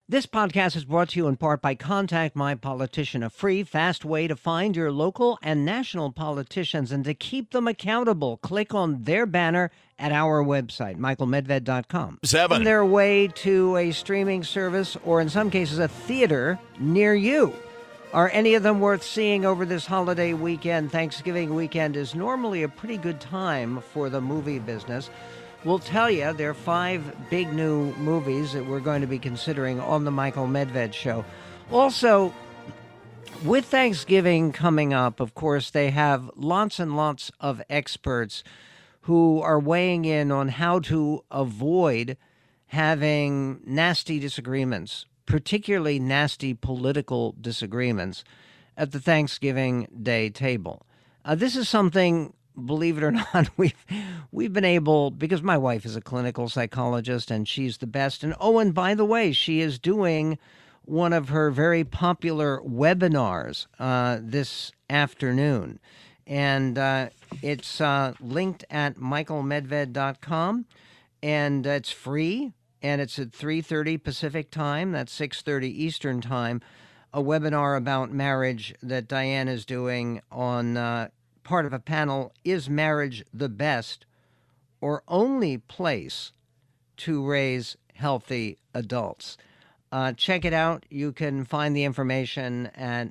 This podcast is brought to you in part by Contact My Politician, a free, fast way to find your local and national politicians and to keep them accountable. Click on their banner at our website, michaelmedved.com. 7. On their way to a streaming service or, in some cases, a theater near you. Are any of them worth seeing over this holiday weekend? Thanksgiving weekend is normally a pretty good time for the movie business. We'll tell you there are 5 big new movies that we're going to be considering on the Michael Medved Show. Also, with Thanksgiving coming up, of course, they have lots and lots of experts who are weighing in on how to avoid having nasty disagreements, particularly nasty political disagreements, at the Thanksgiving Day table. This is something, believe it or not, we've been able, because my wife is a clinical psychologist and she's the best. And by the way, she is doing one of her very popular webinars this afternoon. And it's linked at michaelmedved.com, and it's free, and it's at 3:30 Pacific time. That's 6:30 Eastern time, a webinar about marriage that Diane is doing on part of a panel, Is Marriage the Best or Only Place to Raise Healthy Adults? Check it out. You can find the information at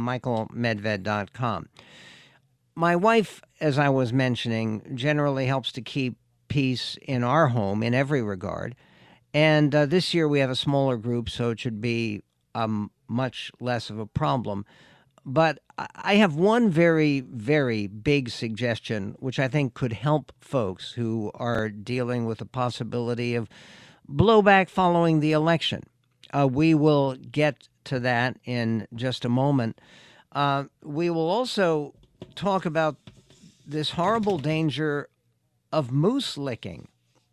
michaelmedved.com. My wife, as I was mentioning, generally helps to keep peace in our home in every regard. And this year we have a smaller group, so it should be much less of a problem. But I have one very, very big suggestion, which I think could help folks who are dealing with the possibility of blowback following the election. We will get to that in just a moment. We will also talk about this horrible danger of moose licking.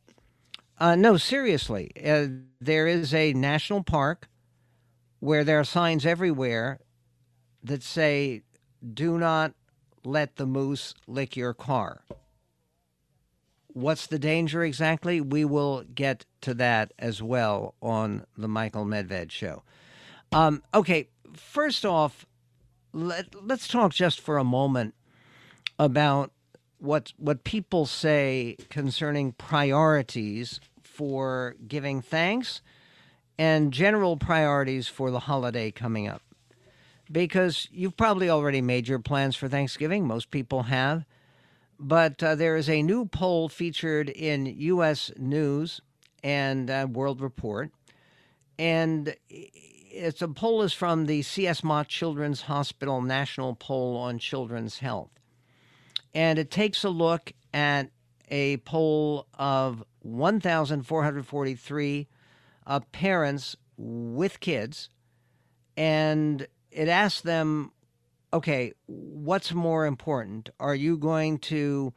No, seriously, there is a national park where there are signs everywhere that say, do not let the moose lick your car. What's the danger exactly? We will get to that as well on the Michael Medved Show. Okay, first off, let's talk just for a moment about what people say concerning priorities for giving thanks and general priorities for the holiday coming up. Because you've probably already made your plans for Thanksgiving. Most people have. But there is a new poll featured in U.S. News and World Report. And it's a poll is from the C.S. Mott Children's Hospital National Poll on Children's Health. And it takes a look at a poll of 1,443 parents with kids. And it asks them, okay, what's more important? Are you going to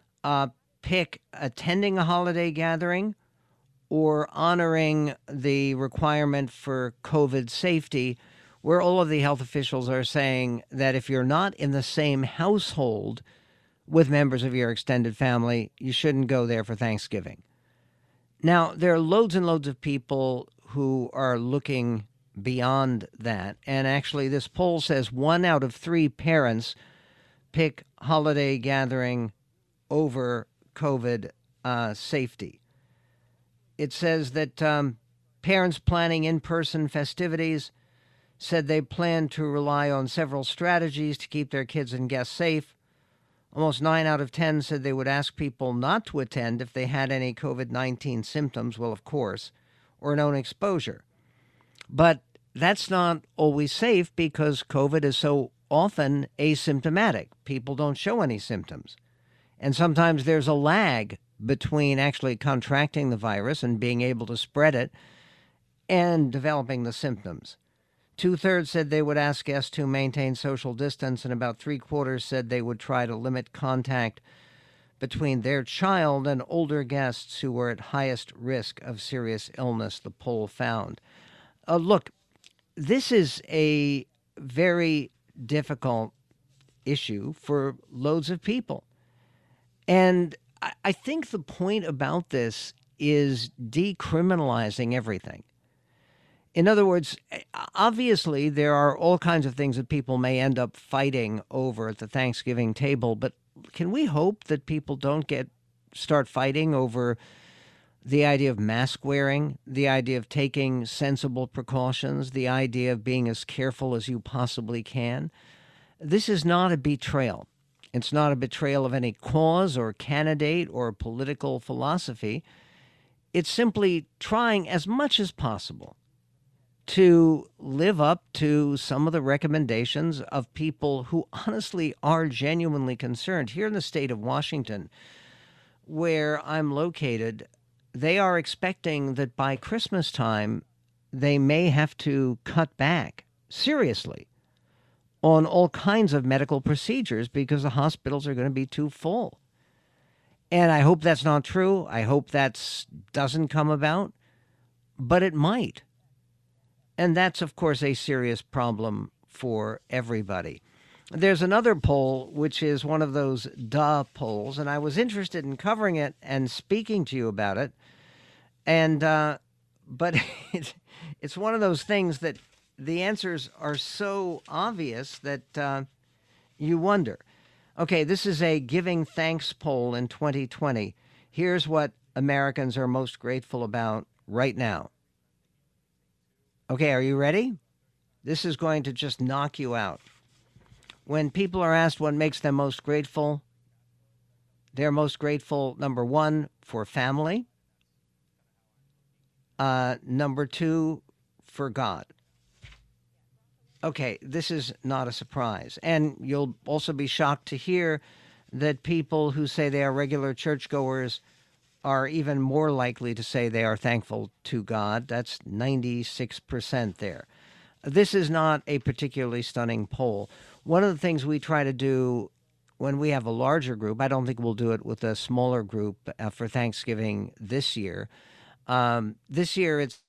pick attending a holiday gathering or honoring the requirement for COVID safety, where all of the health officials are saying that if you're not in the same household with members of your extended family, you shouldn't go there for Thanksgiving? Now, there are loads and loads of people who are looking beyond that. And actually, this poll says 1 out of 3 parents pick holiday gathering over COVID safety. It says that parents planning in-person festivities said they plan to rely on several strategies to keep their kids and guests safe. Almost 9 out of 10 said they would ask people not to attend if they had any COVID-19 symptoms, well, of course, or known exposure. But that's not always safe because COVID is so often asymptomatic. People don't show any symptoms. And sometimes there's a lag between actually contracting the virus and being able to spread it and developing the symptoms. 2/3 said they would ask guests to maintain social distance, and about 3/4 said they would try to limit contact between their child and older guests who were at highest risk of serious illness, the poll found. Look, this is a very difficult issue for loads of people. And I think the point about this is decriminalizing everything. In other words, obviously, there are all kinds of things that people may end up fighting over at the Thanksgiving table, but can we hope that people don't start fighting over the idea of mask wearing, the idea of taking sensible precautions, the idea of being as careful as you possibly can? This is not a betrayal. It's not a betrayal of any cause or candidate or political philosophy. It's simply trying as much as possible to live up to some of the recommendations of people who honestly are genuinely concerned. Here in the state of Washington, where I'm located, they are expecting that by Christmas time, they may have to cut back seriously on all kinds of medical procedures because the hospitals are going to be too full. And I hope that's not true. I hope that doesn't come about, but it might. And that's, of course, a serious problem for everybody. There's another poll, which is one of those duh polls, and I was interested in covering it and speaking to you about it. And but it's one of those things that the answers are so obvious that you wonder. Okay, this is a Giving Thanks poll in 2020. Here's what Americans are most grateful about right now. Okay, are you ready? This is going to just knock you out. When people are asked what makes them most grateful, they're most grateful, number one, for family. Number two, for God. Okay, this is not a surprise. And you'll also be shocked to hear that people who say they are regular churchgoers are even more likely to say they are thankful to God. That's 96% there. This is not a particularly stunning poll. One of the things we try to do when we have a larger group, I don't think we'll do it with a smaller group for Thanksgiving this year. This year it's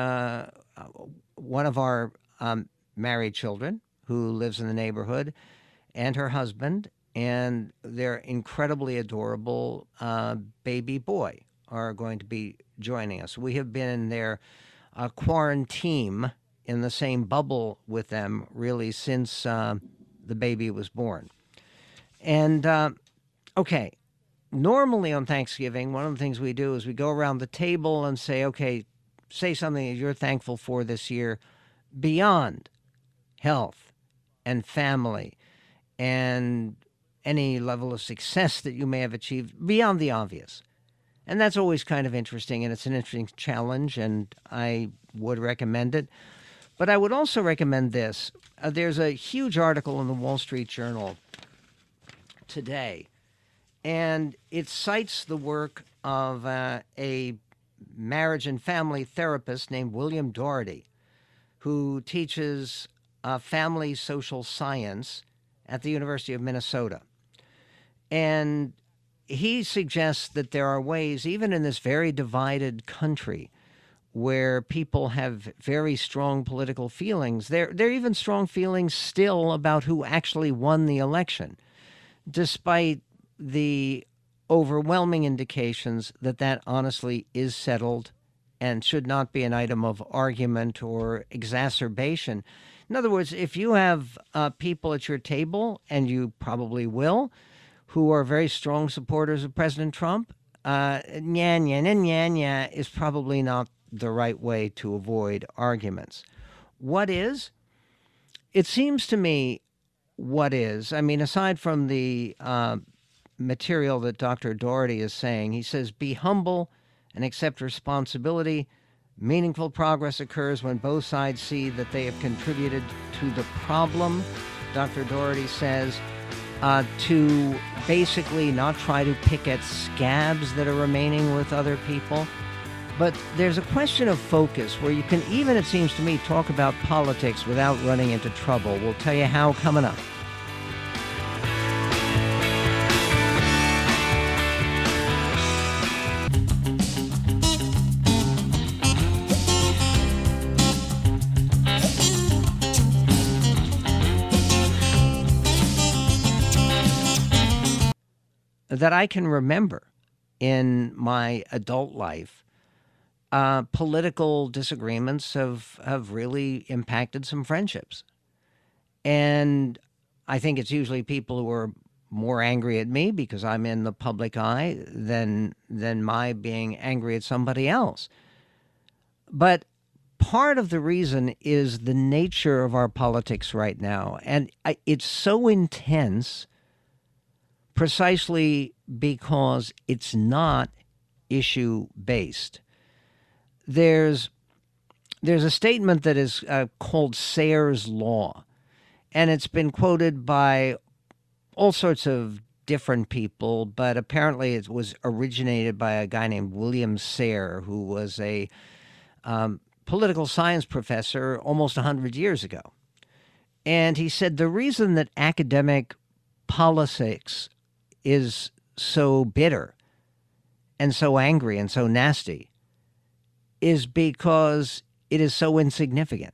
one of our married children who lives in the neighborhood and her husband, and their incredibly adorable baby boy are going to be joining us. We have been in their quarantine in the same bubble with them really since the baby was born. And, okay, normally on Thanksgiving, one of the things we do is we go around the table and say, okay, say something that you're thankful for this year beyond health and family and any level of success that you may have achieved, beyond the obvious. And that's always kind of interesting, and it's an interesting challenge, and I would recommend it. But I would also recommend this. There's a huge article in the Wall Street Journal today, and it cites the work of a marriage and family therapist named William Doherty, who teaches family social science at the University of Minnesota. And he suggests that there are ways, even in this very divided country, where people have very strong political feelings. There are even strong feelings still about who actually won the election, despite the overwhelming indications that that honestly is settled and should not be an item of argument or exacerbation. In other words, if you have people at your table, and you probably will, who are very strong supporters of President Trump, nya is probably not the right way to avoid arguments. What is? It seems to me what is, I mean, aside from the material that Dr. Doherty is saying, he says, be humble and accept responsibility. Meaningful progress occurs when both sides see that they have contributed to the problem. Dr. Doherty says to basically not try to pick at scabs that are remaining with other people. But there's a question of focus where you can even, it seems to me, talk about politics without running into trouble. We'll tell you how coming up. That I can remember in my adult life, political disagreements have really impacted some friendships. And I think it's usually people who are more angry at me because I'm in the public eye than my being angry at somebody else. But part of the reason is the nature of our politics right now. And it's so intense precisely because it's not issue-based. There's a statement that is called Sayre's Law, and it's been quoted by all sorts of different people, but apparently it was originated by a guy named William Sayre, who was a political science professor almost 100 years ago. And he said the reason that academic politics is so bitter and so angry and so nasty is because it is so insignificant.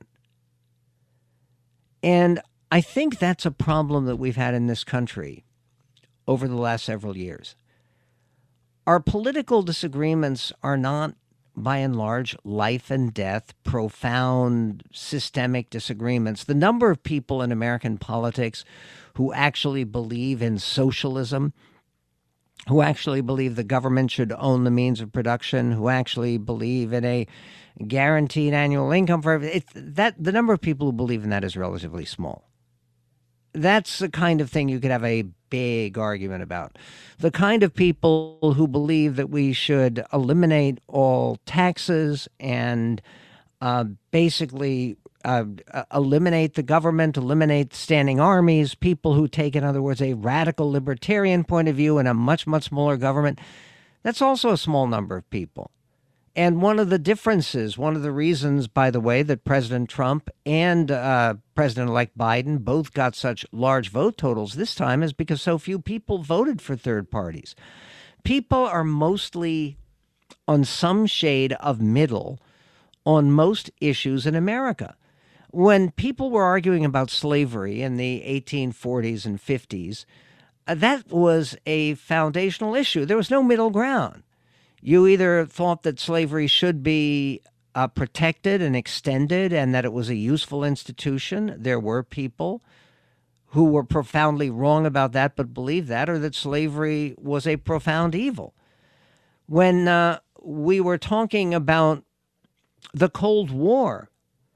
And I think that's a problem that we've had in this country over the last several years. Our political disagreements are not, by and large, life and death, profound, systemic disagreements. The number of people in American politics who actually believe in socialism, who actually believe the government should own the means of production, who actually believe in a guaranteed annual income for the number of people who believe in that is relatively small. That's the kind of thing you could have a big argument about. The kind of people who believe that we should eliminate all taxes and basically eliminate the government, eliminate standing armies, people who take, in other words, a radical libertarian point of view and a much, much smaller government, that's also a small number of people. And one of the differences, one of the reasons, by the way, that President Trump and President-elect Biden both got such large vote totals this time is because so few people voted for third parties. People are mostly on some shade of middle on most issues in America. When people were arguing about slavery in the 1840s and 50s, that was a foundational issue. There was no middle ground. You either thought that slavery should be protected and extended and that it was a useful institution. There were people who were profoundly wrong about that but believed that, or that slavery was a profound evil. When we were talking about the Cold War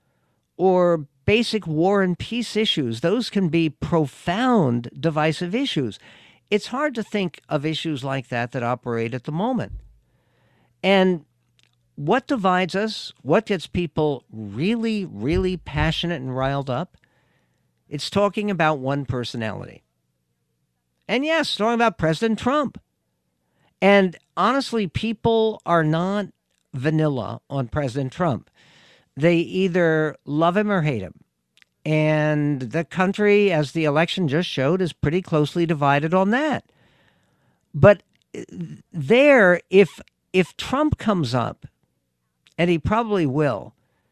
or basic war and peace issues, those can be profound divisive issues. It's hard to think of issues like that operate at the moment. And what divides us, what gets people really, really passionate and riled up, it's talking about one personality. And yes, talking about President Trump. And honestly, people are not vanilla on President Trump. They either love him or hate him. And the country, as the election just showed, is pretty closely divided on that. But there, if Trump comes up, and he probably will,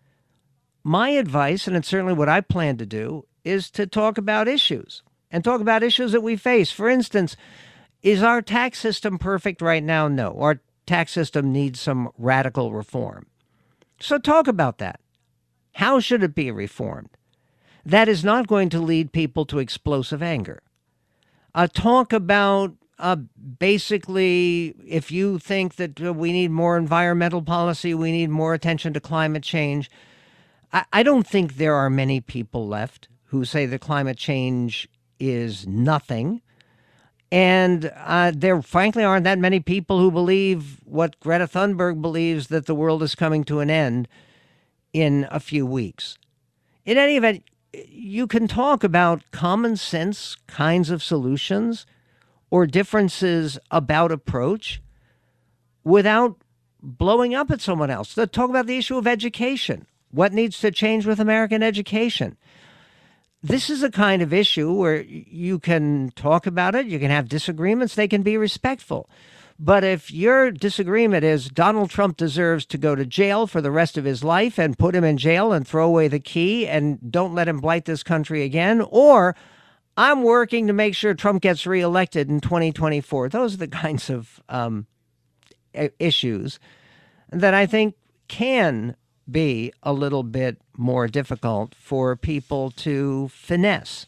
my advice, and it's certainly what I plan to do, is to talk about issues and talk about issues that we face. For instance, is our tax system perfect right now? No. Our tax system needs some radical reform. So talk about that. How should it be reformed? That is not going to lead people to explosive anger. Talk about basically, if you think that we need more environmental policy, we need more attention to climate change. I don't think there are many people left who say that climate change is nothing. And there frankly aren't that many people who believe what Greta Thunberg believes, that the world is coming to an end in a few weeks. In any event, you can talk about common sense kinds of solutions or differences about approach without blowing up at someone else. Talk about the issue of education. What needs to change with American education? This is a kind of issue where you can talk about it, you can have disagreements, they can be respectful. But if your disagreement is Donald Trump deserves to go to jail for the rest of his life and put him in jail and throw away the key and don't let him blight this country again, or I'm working to make sure Trump gets reelected in 2024. Those are the kinds of issues that I think can be a little bit more difficult for people to finesse.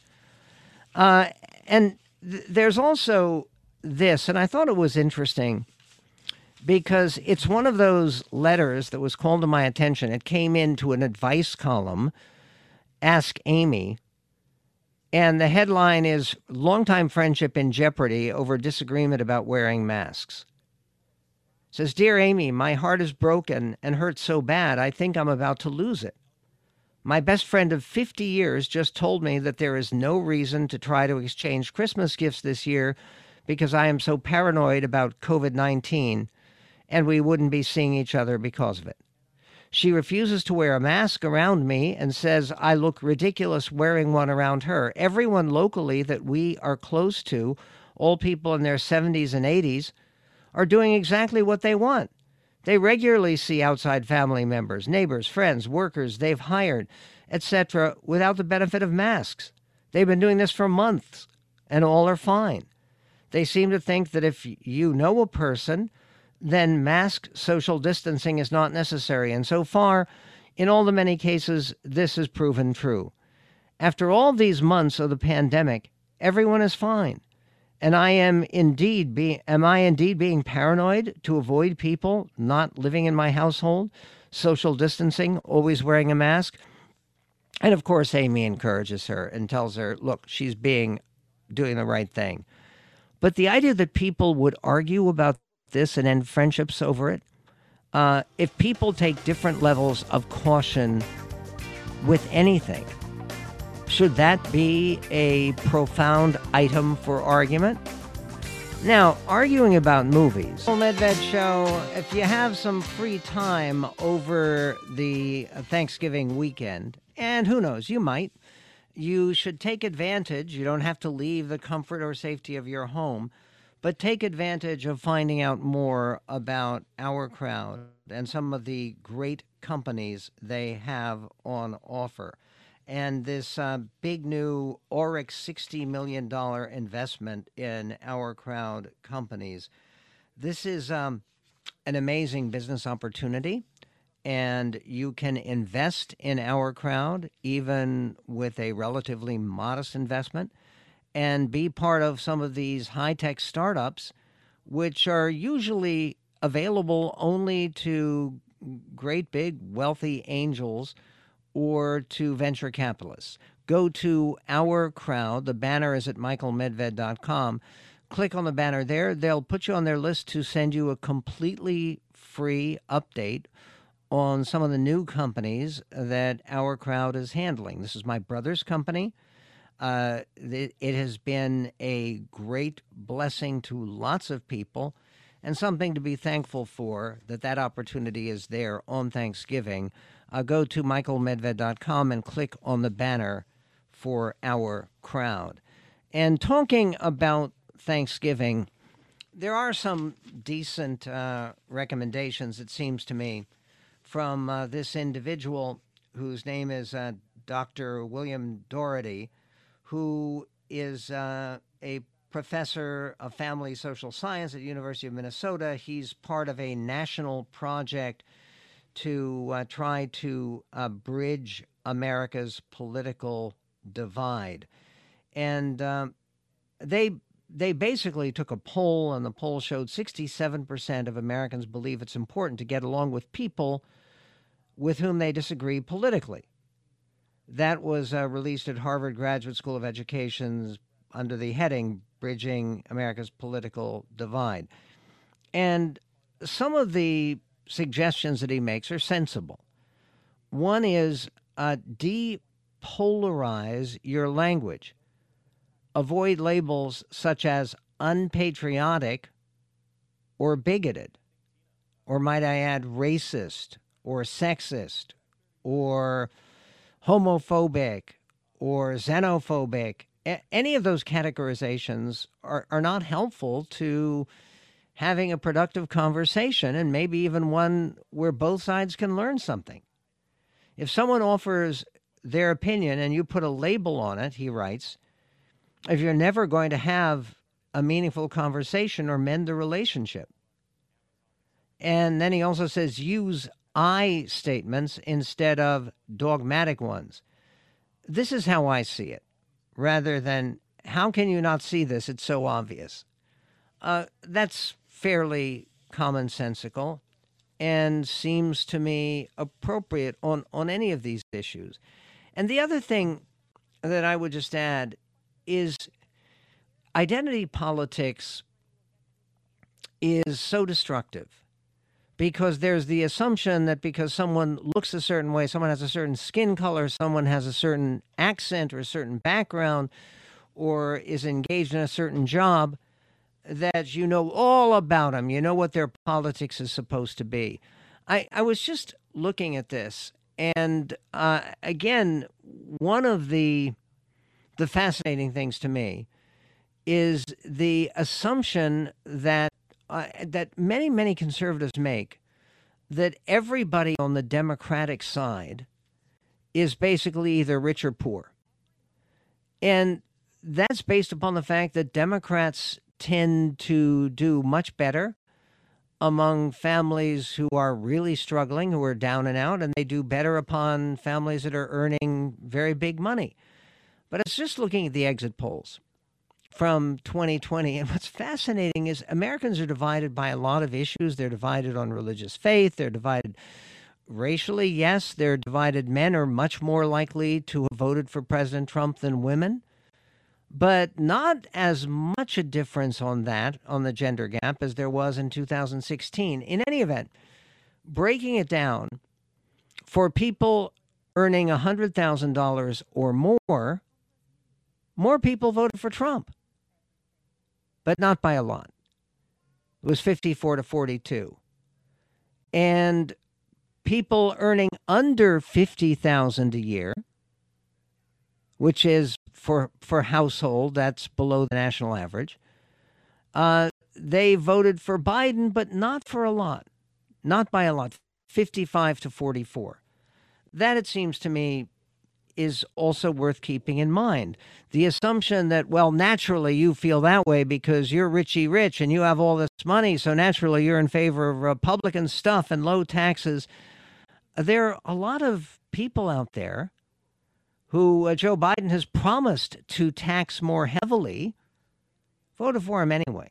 And there's also this, and I thought it was interesting because it's one of those letters that was called to my attention. It came into an advice column, Ask Amy, and the headline is Longtime Friendship in Jeopardy Over Disagreement About Wearing Masks. It says, Dear Amy, my heart is broken and hurts so bad I think I'm about to lose it. My best friend of 50 years just told me that there is no reason to try to exchange Christmas gifts this year because I am so paranoid about COVID-19 and we wouldn't be seeing each other because of it. She refuses to wear a mask around me and says I look ridiculous wearing one around her. Everyone locally that we are close to, all people in their 70s and 80s, are doing exactly what they want. They regularly see outside family members, neighbors, friends, workers they've hired, etc., without the benefit of masks. They've been doing this for months, and all are fine. They seem to think that if you know a person, then mask social distancing is not necessary. And so far, in all the many cases, this has proven true. After all these months of the pandemic, everyone is fine. And am I indeed being paranoid to avoid people not living in my household, social distancing, always wearing a mask? And of course, Amy encourages her and tells her, look, she's doing the right thing. But the idea that people would argue about this and end friendships over it, if people take different levels of caution with anything, should that be a profound item for argument? Now, arguing about movies. Medved Show, if you have some free time over the Thanksgiving weekend, and who knows, you might, you should take advantage. You don't have to leave the comfort or safety of your home, but take advantage of finding out more about Our Crowd and some of the great companies they have on offer. And this big new Oryx $60 million investment in Our Crowd companies. This is an amazing business opportunity, and you can invest in Our Crowd even with a relatively modest investment and be part of some of these high-tech startups, which are usually available only to great big wealthy angels or to venture capitalists. Go to Our Crowd. The banner is at michaelmedved.com. Click on the banner there. They'll put you on their list to send you a completely free update on some of the new companies that Our Crowd is handling. This is my brother's company. It has been a great blessing to lots of people and something to be thankful for that opportunity is there on Thanksgiving. Go to michaelmedved.com and click on the banner for Our Crowd. And talking about Thanksgiving, there are some decent recommendations, it seems to me, from this individual whose name is Dr. William Doherty, who is a professor of family social science at the University of Minnesota. He's part of a national project to try to bridge America's political divide. And they basically took a poll, and the poll showed 67% of Americans believe it's important to get along with people with whom they disagree politically. That was released at Harvard Graduate School of Education's under the heading Bridging America's Political Divide. And some of the suggestions that he makes are sensible. One is depolarize your language. Avoid labels such as unpatriotic or bigoted, or might I add racist or sexist or homophobic or xenophobic. Any of those categorizations are not helpful to having a productive conversation, and maybe even one where both sides can learn something. If someone offers their opinion and you put a label on it, he writes, if you're never going to have a meaningful conversation or mend the relationship. And then he also says, use I statements instead of dogmatic ones. This is how I see it, rather than how can you not see this? It's so obvious. That's fairly commonsensical and seems to me appropriate on any of these issues. And the other thing that I would just add is identity politics is so destructive because there's the assumption that because someone looks a certain way, someone has a certain skin color, someone has a certain accent or a certain background, or is engaged in a certain job, that you know all about them. You know what their politics is supposed to be. I was just looking at this, and again, one of the fascinating things to me is the assumption that that many conservatives make that everybody on the Democratic side is basically either rich or poor. And that's based upon the fact that Democrats tend to do much better among families who are really struggling, who are down and out, and they do better upon families that are earning very big money. But it's just looking at the exit polls from 2020. And what's fascinating is Americans are divided by a lot of issues. They're divided on religious faith. They're divided racially. Yes, they're divided. Men are much more likely to have voted for President Trump than women, but not as much a difference on that, on the gender gap, as there was in 2016. In any event, breaking it down, for people earning $100,000 or more people voted for Trump, but not by a lot. It was 54 to 42. And people earning under $50,000 a year, which is for household, that's below the national average, they voted for Biden, but not for a lot, not by a lot, 55 to 44. That, it seems to me, is also worth keeping in mind. The assumption that, well, naturally you feel that way because you're richy rich and you have all this money, so naturally you're in favor of Republican stuff and low taxes. There are a lot of people out there who Joe Biden has promised to tax more heavily, voted for him anyway.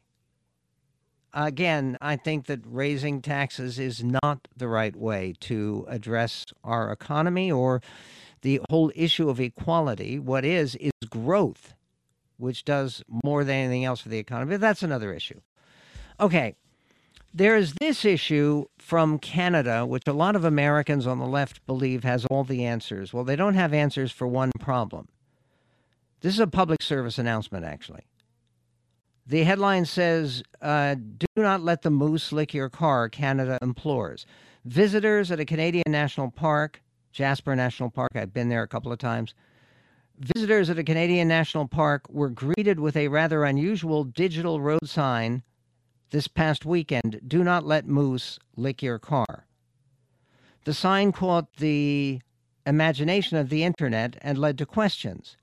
Again, I think that raising taxes is not the right way to address our economy or the whole issue of equality. What is growth, which does more than anything else for the economy. But that's another issue. Okay, there is this issue from Canada, which a lot of Americans on the left believe has all the answers. Well, they don't have answers for one problem. This is a public service announcement, actually. The headline says, do not let the moose lick your car, Canada implores. Visitors at a Canadian national park, Jasper National Park, I've been there a couple of times. Visitors at a Canadian national park were greeted with a rather unusual digital road sign this past weekend: do not let moose lick your car. The sign caught the imagination of the internet and led to questions.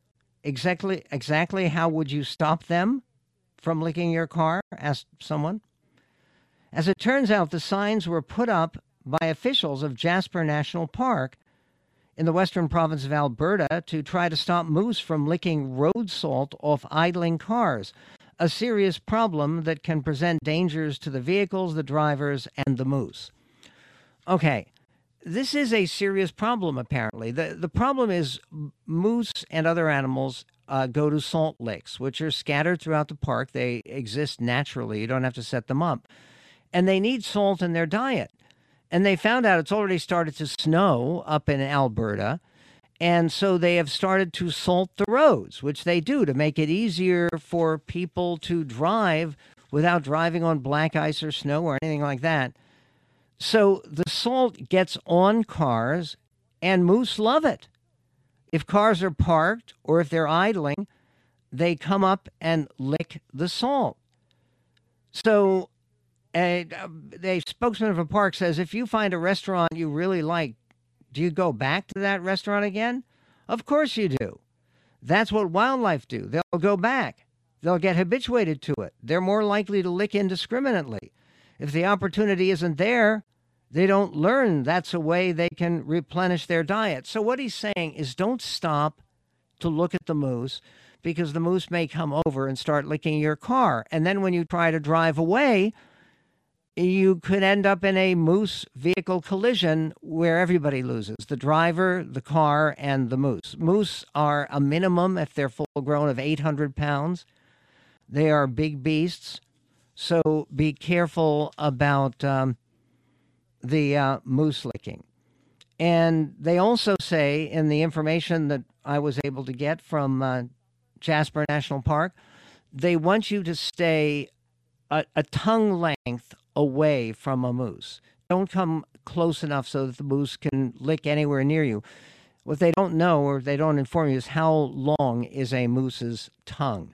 Exactly how would you stop them from licking your car? Asked someone. As it turns out, the signs were put up by officials of Jasper National Park in the western province of Alberta to try to stop moose from licking road salt off idling cars, a serious problem that can present dangers to the vehicles, the drivers, and the moose. Okay, this is a serious problem, apparently. The problem is moose and other animals go to salt licks, which are scattered throughout the park. They exist naturally. You don't have to set them up. And they need salt in their diet. And they found out it's already started to snow up in Alberta. And so they have started to salt the roads, which they do to make it easier for people to drive without driving on black ice or snow or anything like that. So the salt gets on cars, and moose love it. If cars are parked or if they're idling, they come up and lick the salt. So the spokesman of a park says, if you find a restaurant you really like, do you go back to that restaurant again? Of course you do. That's what wildlife do. They'll go back. They'll get habituated to it. They're more likely to lick indiscriminately. If the opportunity isn't there, They don't learn that's a way they can replenish their diet. So what he's saying is don't stop to look at the moose because the moose may come over and start licking your car. And then when you try to drive away, you could end up in a moose vehicle collision where everybody loses, the driver, the car, and the moose. Moose are a minimum, if they're full grown, of 800 pounds. They are big beasts. So be careful about the moose licking. And they also say in the information that I was able to get from Jasper National Park, they want you to stay a tongue length away from a moose. Don't come close enough so that the moose can lick anywhere near you. What they don't know or they don't inform you is how long is a moose's tongue.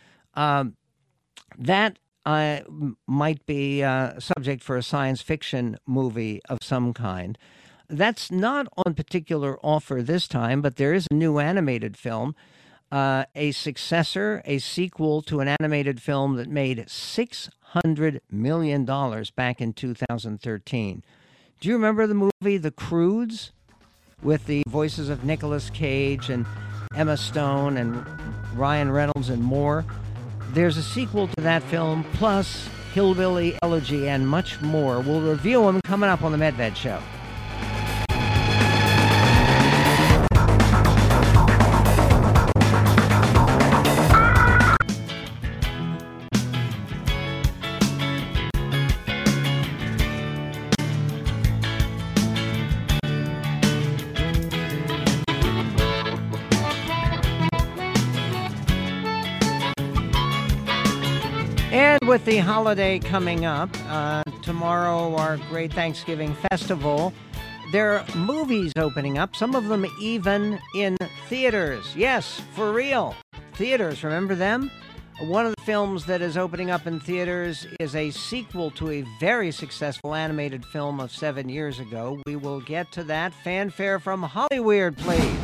That might be a subject for a science fiction movie of some kind. That's not on particular offer this time, but there is a new animated film, a successor, a sequel to an animated film that made $600 million back in 2013. Do you remember the movie The Croods with the voices of Nicolas Cage and Emma Stone and Ryan Reynolds and more? There's a sequel to that film, plus Hillbilly Elegy and much more. We'll review them coming up on the MedVed Show. And with the holiday coming up, tomorrow, our great Thanksgiving festival, there are movies opening up, some of them even in theaters. Yes, for real. Theaters, remember them? One of the films that is opening up in theaters is a sequel to a very successful animated film of 7 years ago. We will get to that. Fanfare from Hollywood, please.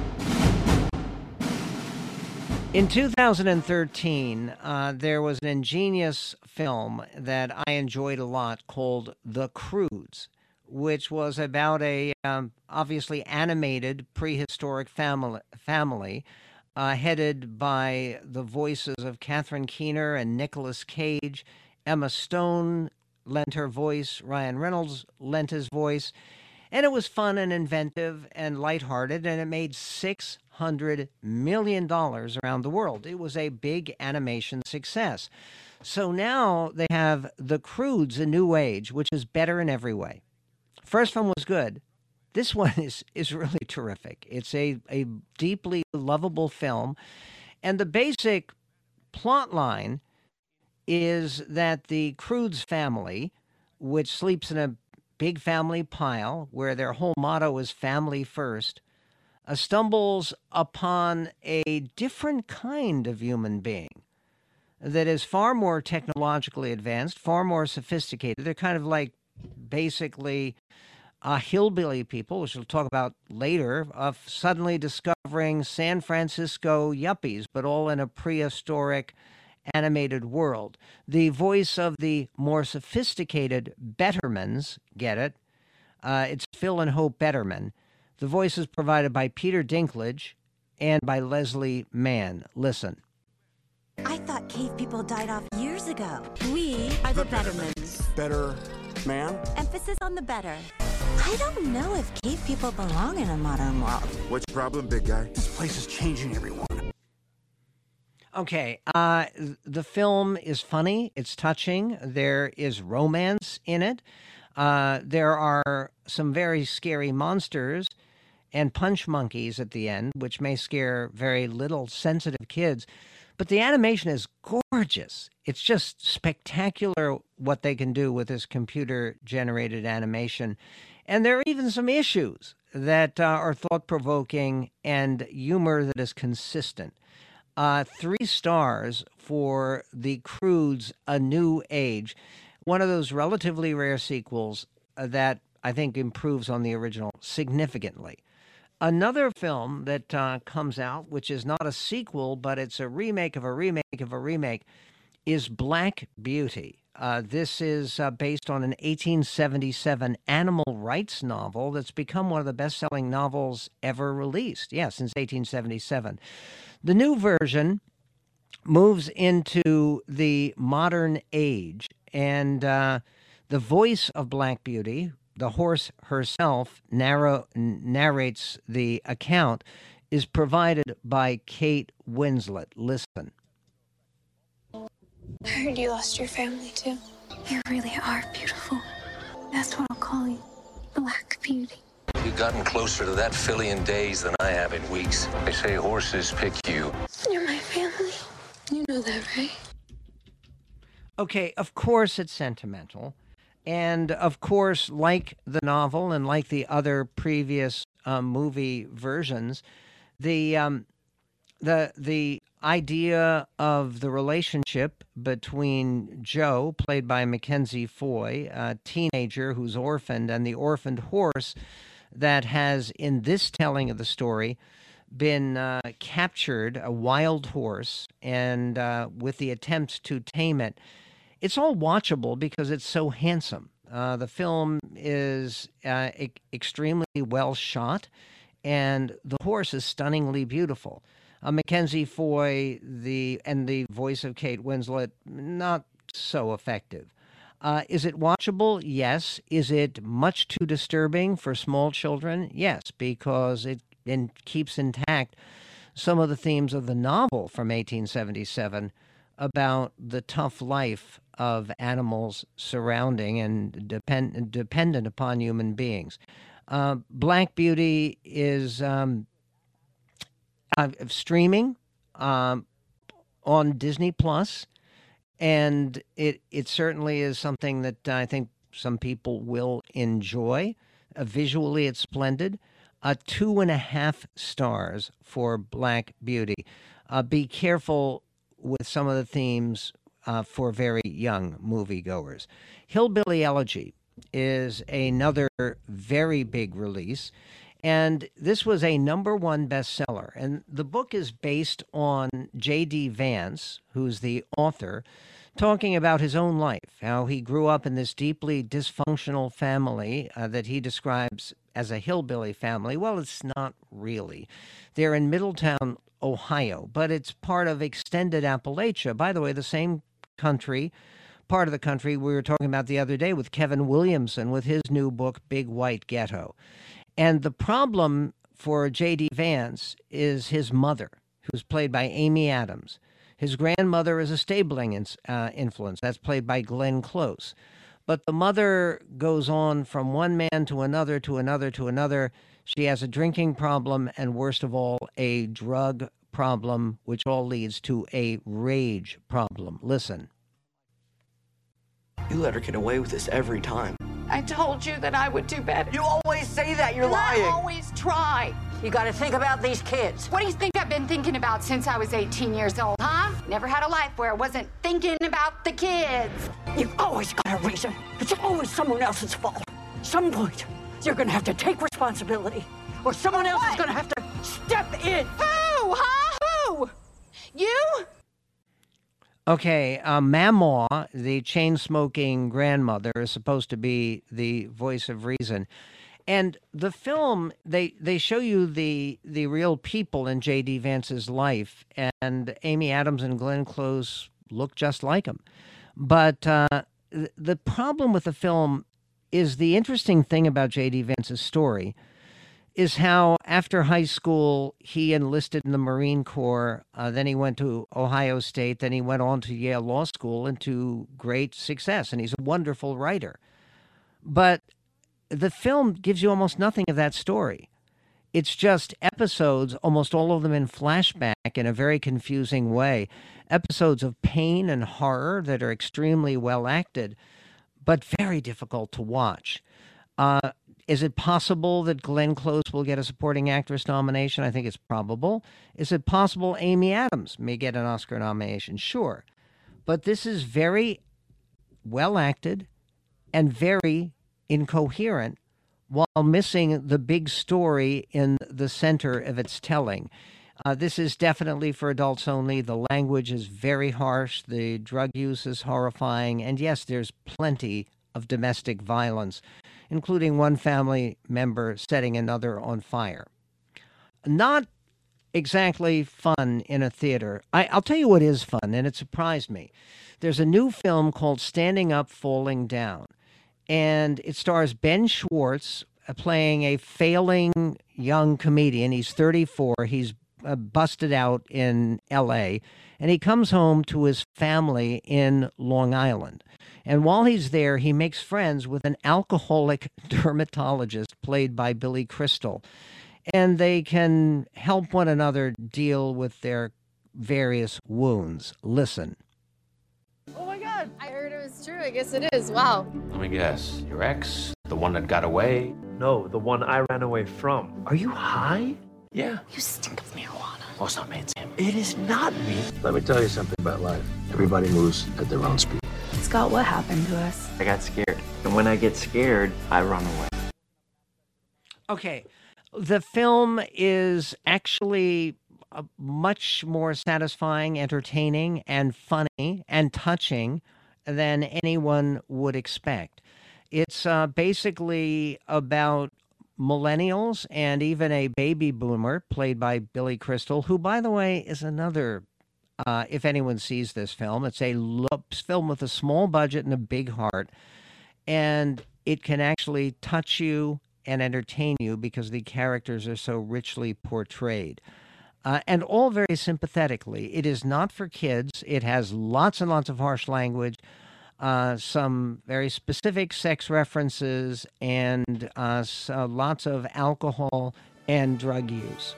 In 2013, there was an ingenious film that I enjoyed a lot called The Croods, which was about a obviously animated prehistoric family headed by the voices of Catherine Keener and Nicolas Cage. Emma Stone lent her voice, Ryan Reynolds lent his voice, and it was fun and inventive and lighthearted, and it made $600 million around the world. It was a big animation success. So now they have The Croods, A New Age, which is better in every way. First one was good. This one is really terrific. It's a deeply lovable film. And the basic plot line is that the Croods family, which sleeps in a big family pile where their whole motto is family first, stumbles upon a different kind of human being that is far more technologically advanced, far more sophisticated. They're kind of like basically hillbilly people, which we'll talk about later, of suddenly discovering San Francisco yuppies, but all in a prehistoric animated world. The voice of the more sophisticated Bettermans, get it? It's Phil and Hope Betterman. The voice is provided by Peter Dinklage and by Leslie Mann. Listen. I thought cave people died off years ago. We are the Bettermans. Better man? Emphasis on the better. I don't know if cave people belong in a modern world. What's your problem, big guy? This place is changing everyone. Okay, the film is funny. It's touching. There is romance in it. There are some very scary monsters and punch monkeys at the end, which may scare very little sensitive kids. But the animation is gorgeous. It's just spectacular what they can do with this computer-generated animation. And there are even some issues that are thought-provoking and humor that is consistent. 3 stars for The Croods, A New Age, one of those relatively rare sequels that I think improves on the original significantly. Another film that comes out, which is not a sequel, but it's a remake of a remake of a remake, is Black Beauty, This is based on an 1877 animal rights novel that's become one of the best-selling novels ever released. Yeah, since 1877. The new version moves into the modern age, and the voice of Black Beauty, the horse herself, narrates the account, is provided by Kate Winslet. Listen. I heard you lost your family too. You really are beautiful. That's what I'll call you, Black Beauty. You've gotten closer to that filly in days than I have in weeks. They say horses pick you. You're my family. You know that, right? Okay, of course it's sentimental. And of course, like the novel and like the other previous movie versions, the idea of the relationship between Joe, played by Mackenzie Foy, a teenager who's orphaned, and the orphaned horse that has, in this telling of the story, been captured, a wild horse, and with the attempt to tame it. It's all watchable because it's so handsome. The film is extremely well shot, and the horse is stunningly beautiful. Mackenzie Foy, the voice of Kate Winslet, not so effective. Is it watchable? Yes. Is it much too disturbing for small children? Yes, because it keeps intact some of the themes of the novel from 1877 about the tough life of animals surrounding and dependent upon human beings. Black Beauty is streaming on Disney Plus, and it certainly is something that I think some people will enjoy. Visually, it's splendid. 2.5 stars for Black Beauty. Be careful with some of the themes for very young moviegoers. Hillbilly Elegy is another very big release, and this was a #1 bestseller. And the book is based on J.D. Vance, who's the author, talking about his own life, how he grew up in this deeply dysfunctional family that he describes as a hillbilly family. Well, it's not really. They're in Middletown, Ohio, but it's part of extended Appalachia. By the way, the same country, part of the country we were talking about the other day with Kevin Williamson with his new book, Big White Ghetto. And the problem for J.D. Vance is his mother, who's played by Amy Adams. His grandmother is a stabling influence. That's played by Glenn Close. But the mother goes on from one man to another, to another, to another. She has a drinking problem and, worst of all, a drug problem, which all leads to a rage problem. Listen. You let her get away with this every time. I told you that I would do better. You always say that. You're lying. I always try. You got to think about these kids. What do you think I've been thinking about since I was 18 years old, huh? Never had a life where I wasn't thinking about the kids. You've always got a reason. It's always someone else's fault. Some point, you're going to have to take responsibility, or someone else is going to have to step in. Who, huh? Who? You? Okay, Mamaw, the chain-smoking grandmother, is supposed to be the voice of reason. And the film, they show you the real people in J.D. Vance's life, and Amy Adams and Glenn Close look just like him. But the problem with the film is the interesting thing about J.D. Vance's story is how after high school he enlisted in the Marine Corps, then he went to Ohio State, then he went on to Yale Law School and to great success, and he's a wonderful writer. But the film gives you almost nothing of that story. It's just episodes, almost all of them in flashback in a very confusing way, episodes of pain and horror that are extremely well acted, but very difficult to watch. Is it possible that Glenn Close will get a supporting actress nomination? I think it's probable. Is it possible Amy Adams may get an Oscar nomination? Sure. But this is very well acted and very incoherent while missing the big story in the center of its telling. This is definitely for adults only. The language is very harsh. The drug use is horrifying. And yes, there's plenty of domestic violence, including one family member setting another on fire. Not exactly fun in a theater. I'll tell you what is fun, and it surprised me. There's a new film called Standing Up, Falling Down, and it stars Ben Schwartz playing a failing young comedian. He's 34. He's busted out in L.A., and he comes home to his family in Long Island. And while he's there, he makes friends with an alcoholic dermatologist played by Billy Crystal. And they can help one another deal with their various wounds. Listen. Oh my God, I heard it was true. I guess it is. Wow. Let me guess. Your ex? The one that got away? No, the one I ran away from. Are you high? Yeah. You stink of marijuana. Oh, it's not me, it's him. It is not me. Let me tell you something about life. Everybody moves at their own speed. Scott, what happened to us? I got scared. And when I get scared, I run away. Okay. The film is actually much more satisfying, entertaining, and funny and touching than anyone would expect. It's basically about millennials and even a baby boomer played by Billy Crystal, who, by the way, is another, if anyone sees this film, it's a film with a small budget and a big heart, and it can actually touch you and entertain you because the characters are so richly portrayed. And all very sympathetically. It is not for kids. It has lots and lots of harsh language, some very specific sex references, and lots of alcohol and drug use.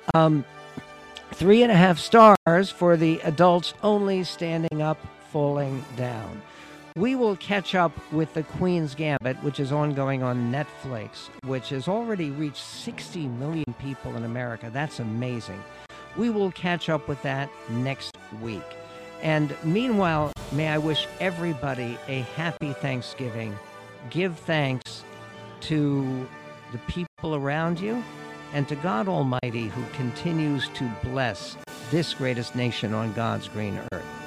3.5 stars for the adults only. Standing Up, Falling Down. We will catch up with The Queen's Gambit, which is ongoing on Netflix, which has already reached 60 million people in America. That's amazing. We will catch up with that next week. And meanwhile, may I wish everybody a happy Thanksgiving. Give thanks to the people around you and to God Almighty, who continues to bless this greatest nation on God's green earth.